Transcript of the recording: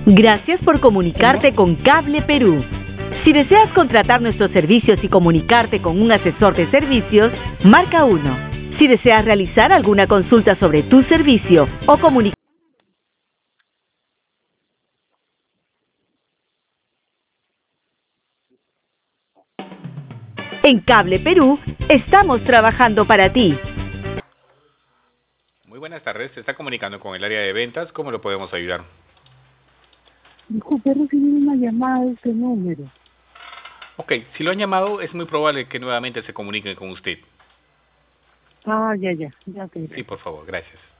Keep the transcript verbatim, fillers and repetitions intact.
Gracias por comunicarte con Cable Perú. Si deseas contratar nuestros servicios y comunicarte con un asesor de servicios, marca uno. Si deseas realizar alguna consulta sobre tu servicio o comunicar en Cable Perú, estamos trabajando para ti. Muy buenas tardes, se está comunicando con el área de ventas, ¿cómo lo podemos ayudar? Disculpe, recibí una llamada de este número. Ok, si lo han llamado, es muy probable que nuevamente se comuniquen con usted. Ah, ya, ya, ya te Sí, por favor, gracias.